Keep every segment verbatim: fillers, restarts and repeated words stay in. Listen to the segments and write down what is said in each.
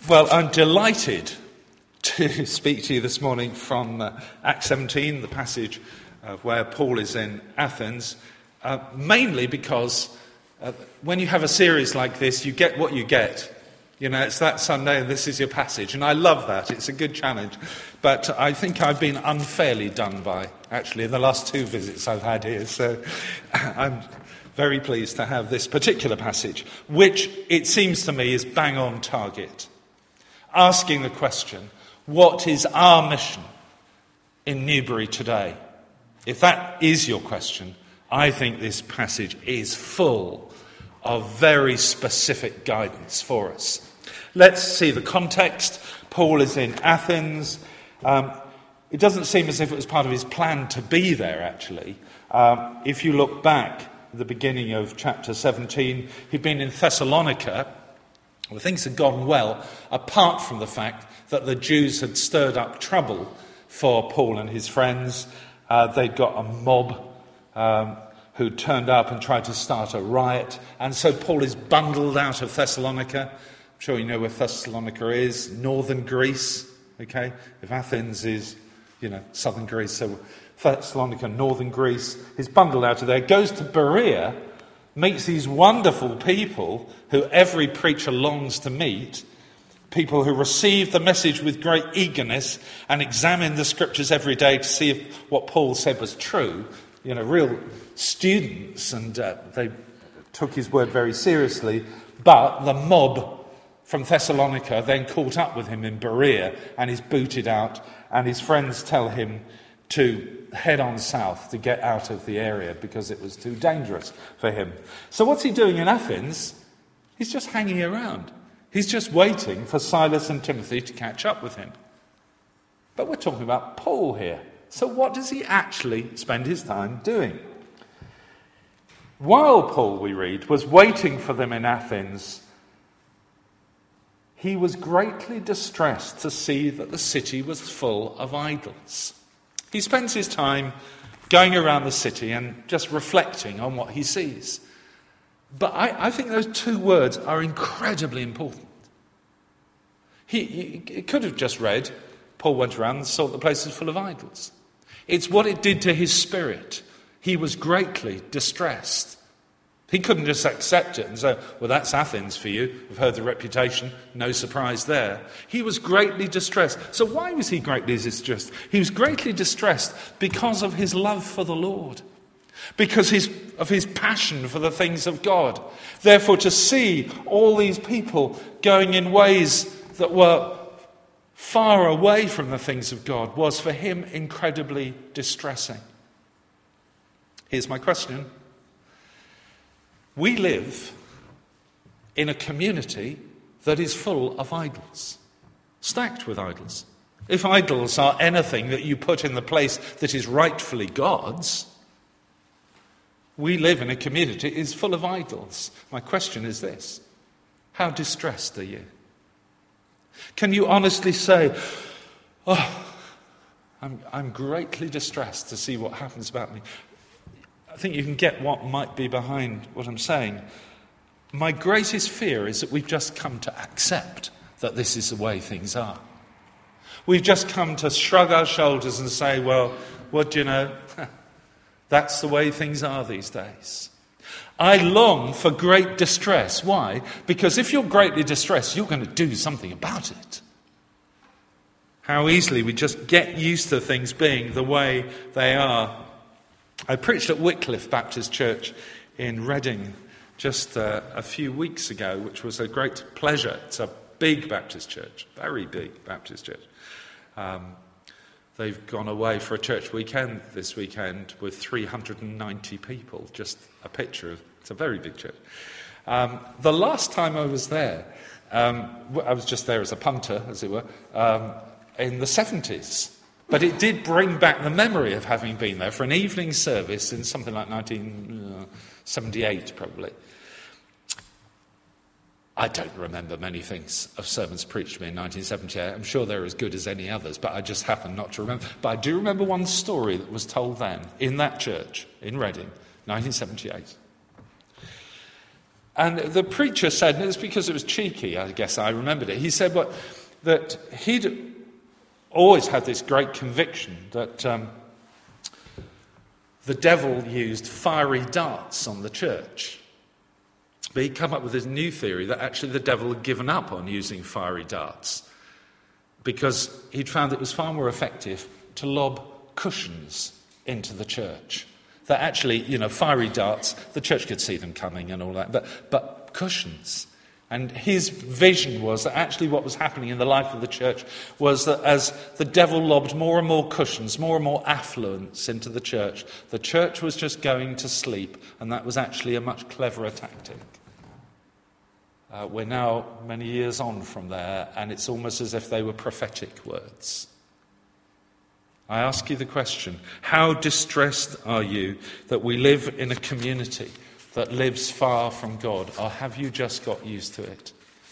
Well, I'm delighted to speak to you this morning from uh, Acts seventeen, the passage of where Paul is in Athens, uh, mainly because uh, when you have a series like this, you get what you get. You know, it's that Sunday and this is your passage, and I love that. It's a good challenge. But I think I've been unfairly done by, actually, in the last two visits I've had here. So I'm very pleased to have this particular passage, which it seems to me is bang on target. Asking the question, what is our mission in Newbury today? If that is your question, I think this passage is full of very specific guidance for us. Let's see the context. Paul is in Athens. Um, it doesn't seem as if it was part of his plan to be there, actually. Um, if you look back at the beginning of chapter seventeen, he'd been in Thessalonica. Well, things had gone well, apart from the fact that the Jews had stirred up trouble for Paul and his friends. Uh, they'd got a mob um, who turned up and tried to start a riot. And so Paul is bundled out of Thessalonica. I'm sure you know where Thessalonica is, northern Greece. Okay, if Athens is, you know, southern Greece, so Thessalonica, northern Greece. He's bundled out of there, goes to Berea, meets these wonderful people who every preacher longs to meet, people who receive the message with great eagerness and examine the scriptures every day to see if what Paul said was true. You know, real students, and uh, they took his word very seriously. But the mob from Thessalonica then caught up with him in Berea, and he's booted out, and his friends tell him to head on south to get out of the area because it was too dangerous for him. So what's he doing in Athens? He's just hanging around. He's just waiting for Silas and Timothy to catch up with him. But we're talking about Paul here. So what does he actually spend his time doing? While Paul, we read, was waiting for them in Athens, he was greatly distressed to see that the city was full of idols. He spends his time going around the city and just reflecting on what he sees. But I, I think those two words are incredibly important. He, he could have just read, Paul went around and saw the place was full of idols. It's what it did to his spirit. He was greatly distressed. He couldn't just accept it and say, well, that's Athens for you. We've heard the reputation. No surprise there. He was greatly distressed. So why was he greatly distressed? He was greatly distressed because of his love for the Lord. Because his, of his passion for the things of God. Therefore, to see all these people going in ways that were far away from the things of God was for him incredibly distressing. Here's my question. We live in a community that is full of idols, stacked with idols. If idols are anything that you put in the place that is rightfully God's, we live in a community that is full of idols. My question is this: how distressed are you? Can you honestly say, oh, I'm, I'm greatly distressed to see what happens about me? I think you can get what might be behind what I'm saying. My greatest fear is that we've just come to accept that this is the way things are. We've just come to shrug our shoulders and say, well, what do you know? That's the way things are these days. I long for great distress. Why? Because if you're greatly distressed, you're going to do something about it. How easily we just get used to things being the way they are. I preached at Wycliffe Baptist Church in Reading just uh, a few weeks ago, which was a great pleasure. It's a big Baptist church, very big Baptist church. Um, they've gone away for a church weekend this weekend with three hundred ninety people, just a picture of, it's a very big church. Um, the last time I was there, um, I was just there as a punter, as it were, um, in the seventies. But it did bring back the memory of having been there for an evening service in something like nineteen seventy-eight, probably. I don't remember many things of sermons preached to me in nineteen seventy-eight. I'm sure they're as good as any others, but I just happen not to remember. But I do remember one story that was told then, in that church, in Reading, nineteen seventy-eight. And the preacher said, and it was because it was cheeky, I guess I remembered it, he said what, that he'd always had this great conviction that um, the devil used fiery darts on the church. But he'd come up with this new theory that actually the devil had given up on using fiery darts because he'd found it was far more effective to lob cushions into the church. That actually, you know, fiery darts, the church could see them coming and all that, but, but cushions. And his vision was that actually what was happening in the life of the church was that as the devil lobbed more and more cushions, more and more affluence into the church, the church was just going to sleep, and that was actually a much cleverer tactic. Uh, we're now many years on from there, and it's almost as if they were prophetic words. I ask you the question, how distressed are you that we live in a community that lives far from God, or have you just got used to it?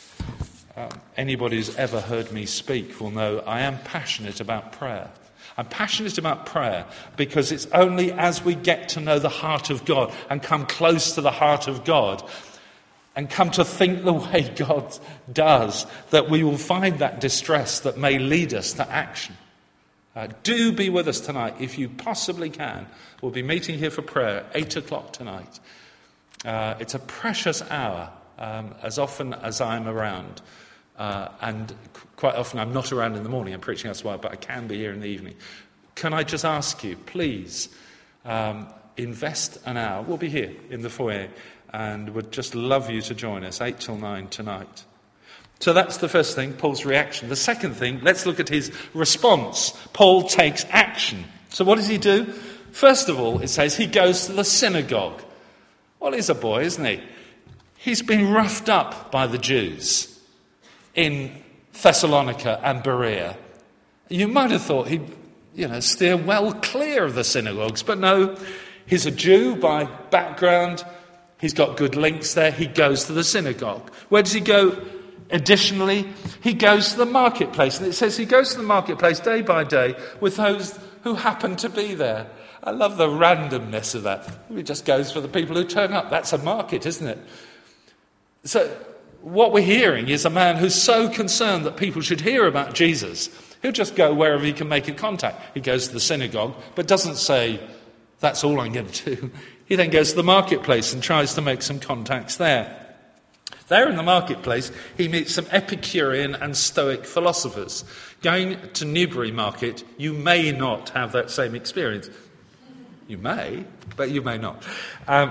Um, anybody who's ever heard me speak will know I am passionate about prayer. I'm passionate about prayer because it's only as we get to know the heart of God and come close to the heart of God and come to think the way God does that we will find that distress that may lead us to action. Uh, do be with us tonight if you possibly can. We'll be meeting here for prayer, eight o'clock tonight. Uh, it's a precious hour, um, as often as I'm around. Uh, and qu- quite often I'm not around in the morning, I'm preaching elsewhere, but I can be here in the evening. Can I just ask you, please, um, invest an hour. We'll be here in the foyer and would just love you to join us, eight till nine tonight. So that's the first thing, Paul's reaction. The second thing, let's look at his response. Paul takes action. So what does he do? First of all, it says he goes to the synagogue. Well, he's a boy, isn't he? He's been roughed up by the Jews in Thessalonica and Berea. You might have thought he'd, you know, steer well clear of the synagogues, but no, he's a Jew by background. He's got good links there. He goes to the synagogue. Where does he go? Additionally, he goes to the marketplace. And it says he goes to the marketplace day by day with those who happen to be there. I love the randomness of that. He just goes for the people who turn up. That's a market, isn't it? So what we're hearing is a man who's so concerned that people should hear about Jesus. He'll just go wherever he can make a contact. He goes to the synagogue, but doesn't say, that's all I'm going to do. He then goes to the marketplace and tries to make some contacts there. There in the marketplace, he meets some Epicurean and Stoic philosophers. Going to Newbury Market, you may not have that same experience. You may, but you may not. Um,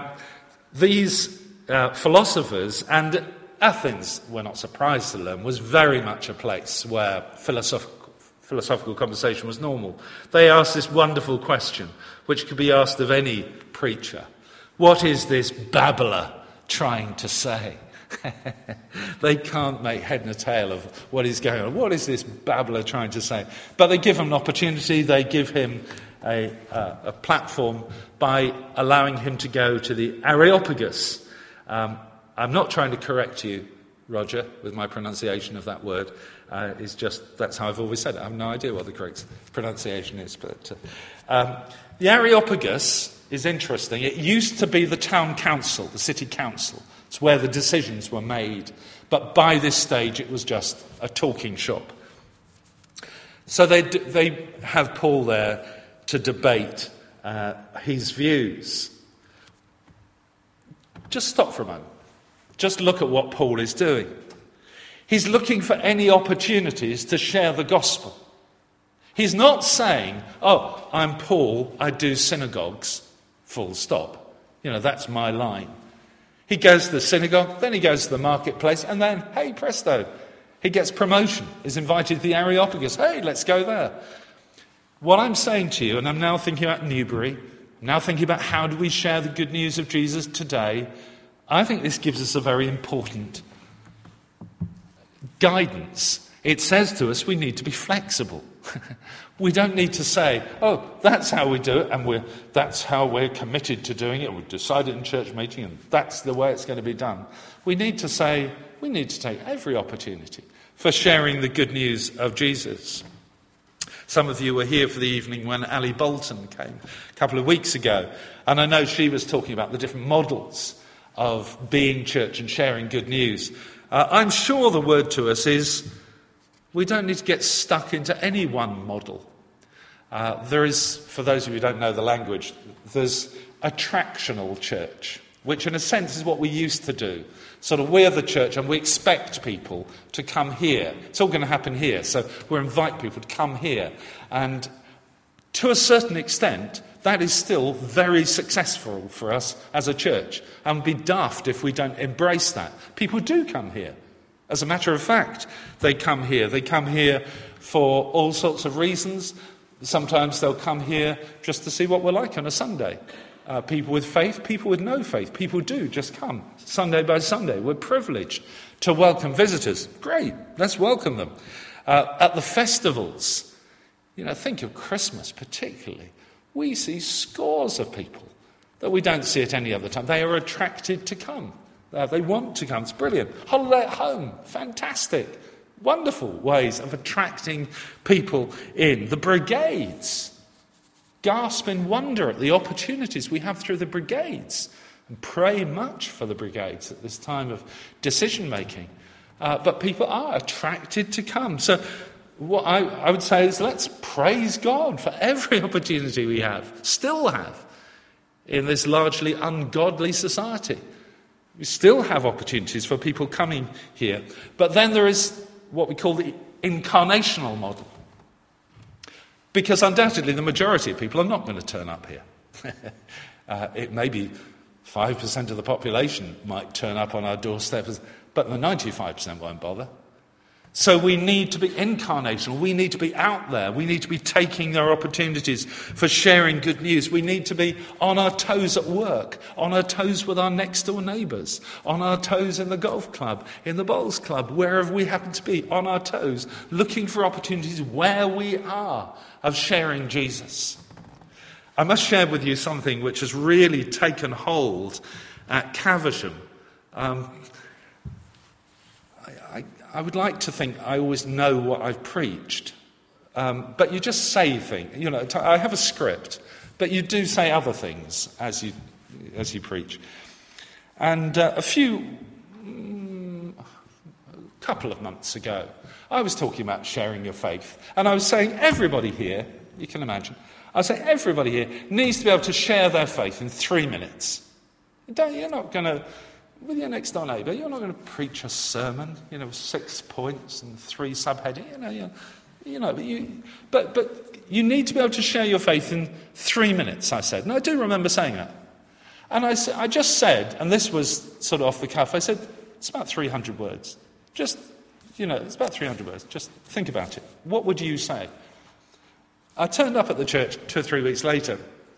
these uh, philosophers, and Athens, we're not surprised to learn, was very much a place where philosophical, philosophical conversation was normal. They asked this wonderful question, which could be asked of any preacher. What is this babbler trying to say? They can't make head nor tail of what is going on. What is this babbler trying to say? But they give him an opportunity. They give him a, uh, a platform by allowing him to go to the Areopagus. Um, I'm not trying to correct you, Roger, with my pronunciation of that word. Uh, it's just, that's how I've always said it. I have no idea what the correct pronunciation is. But uh, um, the Areopagus is interesting. It used to be the town council, the city council. It's where the decisions were made. But by this stage, it was just a talking shop. So they they have Paul there to debate uh, his views. Just stop for a moment. Just look at what Paul is doing. He's looking for any opportunities to share the gospel. He's not saying, oh, I'm Paul, I do synagogues, full stop. You know, that's my line. He goes to the synagogue, then he goes to the marketplace, and then, hey, presto, he gets promotion. He's invited to the Areopagus. Hey, let's go there. What I'm saying to you, and I'm now thinking about Newbury, I'm now thinking about how do we share the good news of Jesus today, I think this gives us a very important guidance. It says to us we need to be flexible. We don't need to say, oh, that's how we do it, and we're, that's how we're committed to doing it. We've decided in church meeting, and that's the way it's going to be done. We need to say, we need to take every opportunity for sharing the good news of Jesus. Some of you were here for the evening when Ali Bolton came a couple of weeks ago, and I know she was talking about the different models of being church and sharing good news. Uh, I'm sure the word to us is we don't need to get stuck into any one model. Uh, there is, for those of you who don't know the language, there's attractional church, which in a sense is what we used to do. Sort of we're the church and we expect people to come here. It's all going to happen here, so we invite people to come here. And to a certain extent, that is still very successful for us as a church. And would be daft if we don't embrace that. People do come here. As a matter of fact, they come here. They come here for all sorts of reasons. Sometimes they'll come here just to see what we're like on a Sunday. Uh, people with faith, people with no faith. People do just come Sunday by Sunday. We're privileged to welcome visitors. Great, let's welcome them. Uh, at the festivals, you know, think of Christmas particularly. We see scores of people that we don't see at any other time. They are attracted to come. Uh, they want to come. It's brilliant. Holiday at home, fantastic. Wonderful ways of attracting people in. The brigades. Gasp in wonder at the opportunities we have through the brigades and pray much for the brigades at this time of decision making. Uh, but people are attracted to come. So what I, I would say is let's praise God for every opportunity we have, still have, in this largely ungodly society. We still have opportunities for people coming here. But then there is what we call the incarnational model. Because undoubtedly the majority of people are not going to turn up here. uh, it may be five percent of the population might turn up on our doorstep, but the ninety-five percent won't bother. So we need to be incarnational. We need to be out there. We need to be taking our opportunities for sharing good news. We need to be on our toes at work, on our toes with our next door neighbours, on our toes in the golf club, in the bowls club, wherever we happen to be, on our toes, looking for opportunities where we are of sharing Jesus. I must share with you something which has really taken hold at Caversham. Um, I, I, I would like to think I always know what I've preached, um, but you just say things. You know, I have a script, but you do say other things as you as you preach. And uh, a few, mm, a couple of months ago, I was talking about sharing your faith, and I was saying everybody here, you can imagine, I was saying everybody here needs to be able to share their faith in three minutes. Don't, you're not going to, with your next door neighbour, you're not going to preach a sermon, you know, with six points and three subheadings, you know, you, you know, but you, but but you need to be able to share your faith in three minutes. I said, and I do remember saying that. And I I just said, and this was sort of off the cuff. I said it's about three hundred words. Just, you know, it's about three hundred words. Just think about it. What would you say? I turned up at the church two or three weeks later,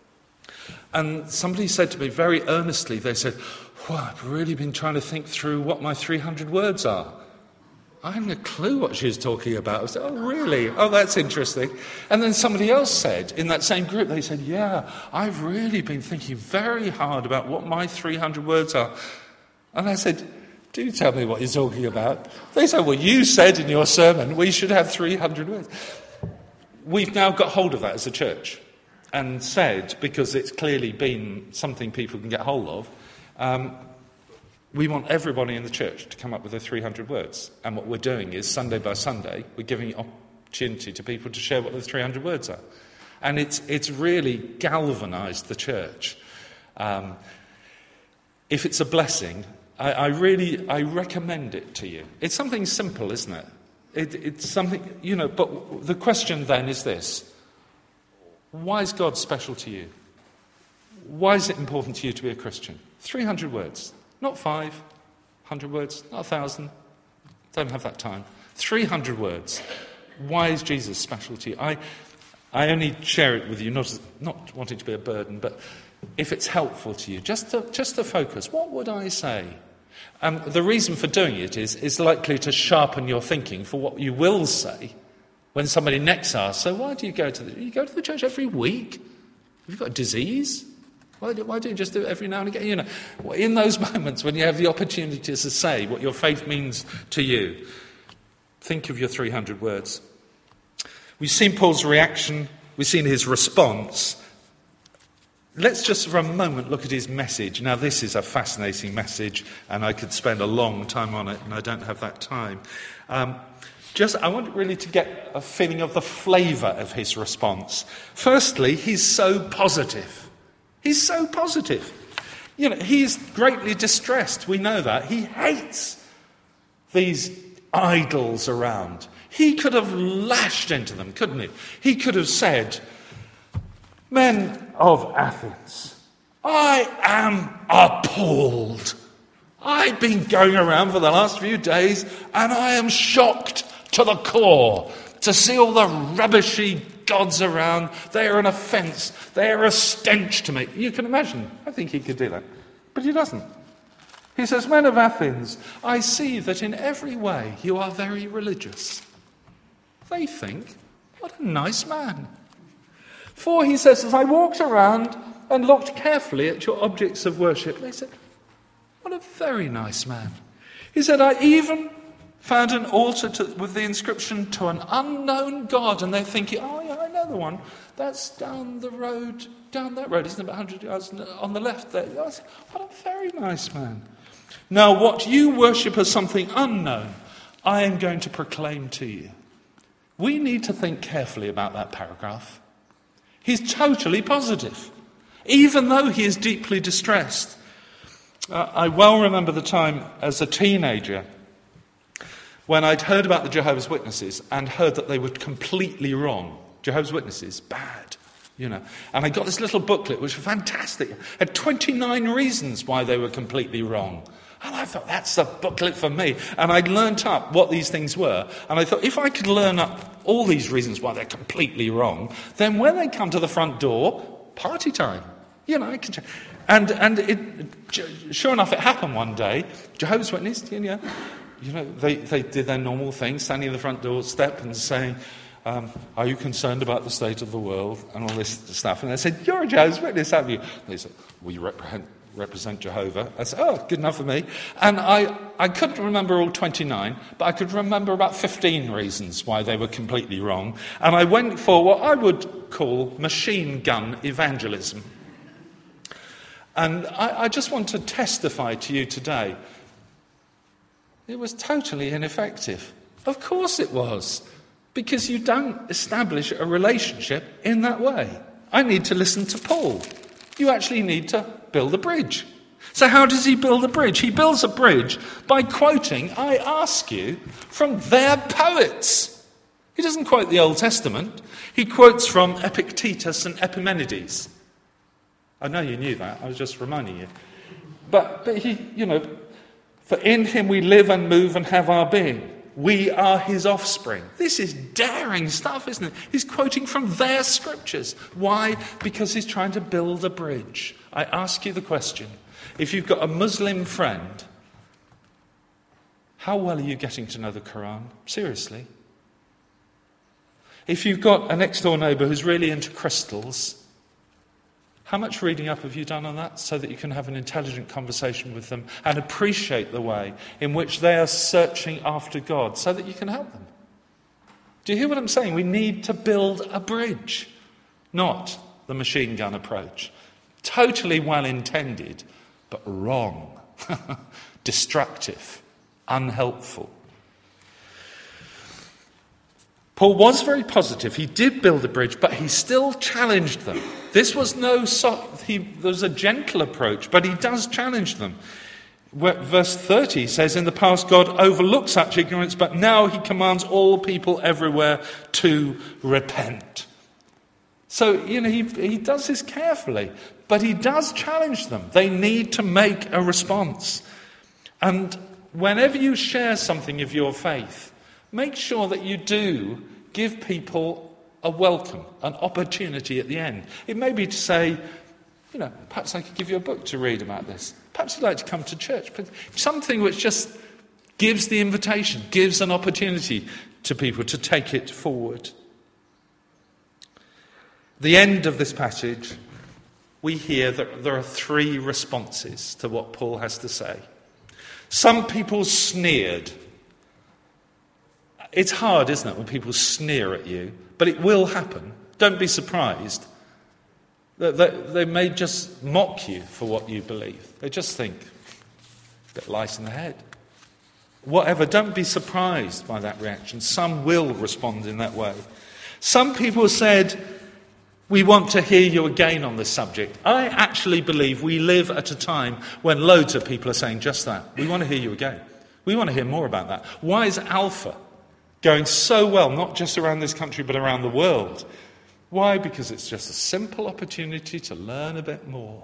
and somebody said to me very earnestly, they said, well, I've really been trying to think through what my three hundred words are. I hadn't a clue what she was talking about. I said, oh, really? Oh, that's interesting. And then somebody else said, in that same group, they said, yeah, I've really been thinking very hard about what my three hundred words are. And I said, do tell me what you're talking about. They said, well, you said in your sermon we should have three hundred words. We've now got hold of that as a church and said, because it's clearly been something people can get hold of, um, we want everybody in the church to come up with their three hundred words. And what we're doing is, Sunday by Sunday, we're giving opportunity to people to share what the three hundred words are. And it's it's really galvanised the church. Um, if it's a blessing, I, I really, I recommend it to you. It's something simple, isn't it? It, it's something, you know, but the question then is this. Why is God special to you? Why is it important to you to be a Christian? three hundred words. Not five hundred words, not a thousand. Don't have that time. three hundred words. Why is Jesus special to you? I, I only share it with you, not, as, not wanting to be a burden, but if it's helpful to you, just to, just to focus. What would I say? Um, the reason for doing it is, is likely to sharpen your thinking for what you will say when somebody next asks, so why do you go to the, you go to the church every week? Have you got a disease? Why do, why do you just do it every now and again? You know, in those moments when you have the opportunity to say what your faith means to you, think of your three hundred words. We've seen Paul's reaction. We've seen his response. let's just for a moment look at his message. Now, this is a fascinating message, and I could spend a long time on it, and I don't have that time. Um, just, I want really to get a feeling of the flavour of his response. Firstly, he's so positive. He's so positive. You know, he's greatly distressed. We know that. He hates these idols around. He could have lashed into them, couldn't he? He could have said, "Men of Athens, I am appalled. I've been going around for the last few days and I am shocked to the core to see all the rubbishy gods around. They are an offence. They are a stench to me." You can imagine. I think he could do that. But he doesn't. He says, "Men of Athens, I see that in every way you are very religious." They think, what a nice man. For, he says, "as I walked around and looked carefully at your objects of worship," they said, "what a very nice man." He said, "I even found an altar to, with the inscription, 'to an unknown God.'" And they're thinking, "Oh, yeah, I know the one. That's down the road, down that road, isn't it? About one hundred yards on the left there." I said, "What a very nice man. Now, what you worship as something unknown, I am going to proclaim to you." We need to think carefully about that paragraph. He's totally positive, even though he is deeply distressed. Uh, I well remember the time as a teenager when I'd heard about the Jehovah's Witnesses and heard that they were completely wrong. Jehovah's Witnesses, bad, you know. And I got this little booklet, which was fantastic. It had twenty-nine reasons why they were completely wrong. And I thought, that's the booklet for me. And I'd learnt up what these things were. And I thought, if I could learn up all these reasons why they're completely wrong, then when they come to the front door, party time. You know, I can. And and it, sure enough, it happened one day. Jehovah's Witnesses, you know, you know, they, they did their normal thing, standing at the front door step and saying, um, "Are you concerned about the state of the world?" and all this stuff. And they said, "You're a Jehovah's Witness, aren't you?" And they said, "We represent represent Jehovah." I said, "Oh, good enough for me." And I, I couldn't remember all twenty-nine, but I could remember about fifteen reasons why they were completely wrong. And I went for what I would call machine gun evangelism. And I, I just want to testify to you today, it was totally ineffective. Of course it was, because you don't establish a relationship in that way. I need to listen to Paul. You actually need to build a bridge. So how does he build a bridge? He builds a bridge by quoting, I ask you, from their poets. He doesn't quote the Old Testament. He quotes from Epictetus and Epimenides. I know you knew that. I was just reminding you. But, but he, you know, for in him we live and move and have our being. We are his offspring. This is daring stuff, isn't it? He's quoting from their scriptures. Why? Because he's trying to build a bridge. I ask you the question, if you've got a Muslim friend, how well are you getting to know the Quran? Seriously. If you've got a next-door neighbour who's really into crystals, how much reading up have you done on that so that you can have an intelligent conversation with them and appreciate the way in which they are searching after God so that you can help them? Do you hear what I'm saying? We need to build a bridge, not the machine gun approach. Totally well intended, but wrong, destructive, unhelpful. Paul was very positive. He did build a bridge, but he still challenged them. This was no soft, he, there was a gentle approach, but he does challenge them. Verse thirty says, in the past God overlooked such ignorance, but now he commands all people everywhere to repent. So, you know, he, he does this carefully, but he does challenge them. They need to make a response. And whenever you share something of your faith, make sure that you do give people a welcome, an opportunity at the end. It may be to say, you know, perhaps I could give you a book to read about this. Perhaps you'd like to come to church. But something which just gives the invitation, gives an opportunity to people to take it forward. The end of this passage, we hear that there are three responses to what Paul has to say. Some people sneered. It's hard, isn't it, when people sneer at you? But it will happen. Don't be surprised. They, they, they may just mock you for what you believe. They just think, a bit light in the head. Whatever, don't be surprised by that reaction. Some will respond in that way. Some people said, we want to hear you again on this subject. I actually believe we live at a time when loads of people are saying just that. We want to hear you again. We want to hear more about that. Why is Alpha going so well, not just around this country, but around the world? Why? Because it's just a simple opportunity to learn a bit more.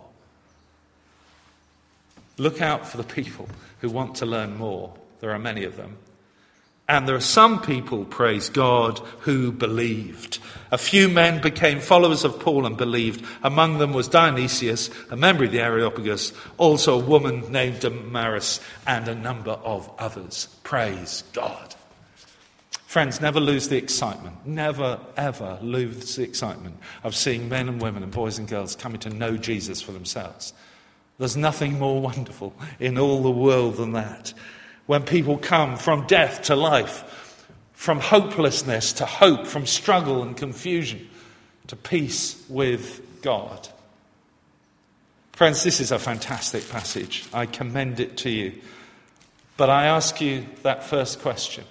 Look out for the people who want to learn more. There are many of them. And there are some people, praise God, who believed. A few men became followers of Paul and believed. Among them was Dionysius, a member of the Areopagus, also a woman named Damaris, and a number of others. Praise God. Friends, never lose the excitement. Never, ever lose the excitement of seeing men and women and boys and girls coming to know Jesus for themselves. There's nothing more wonderful in all the world than that. When people come from death to life, from hopelessness to hope, from struggle and confusion to peace with God. Friends, this is a fantastic passage. I commend it to you. But I ask you that first question.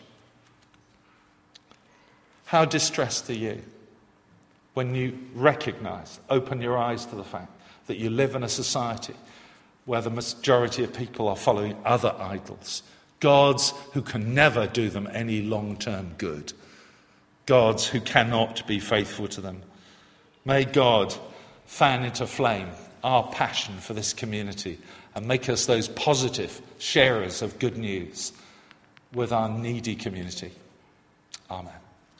How distressed are you when you recognize, open your eyes to the fact that you live in a society where the majority of people are following other idols? Gods who can never do them any long-term good. Gods who cannot be faithful to them. May God fan into flame our passion for this community and make us those positive sharers of good news with our needy community. Amen.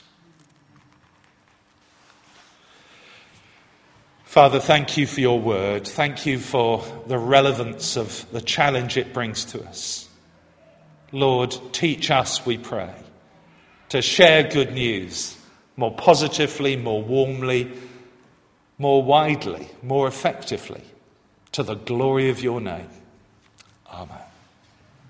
Father, thank you for your word. Thank you for the relevance of the challenge it brings to us. Lord, teach us, we pray, to share good news more positively, more warmly, more widely, more effectively, to the glory of your name. Amen.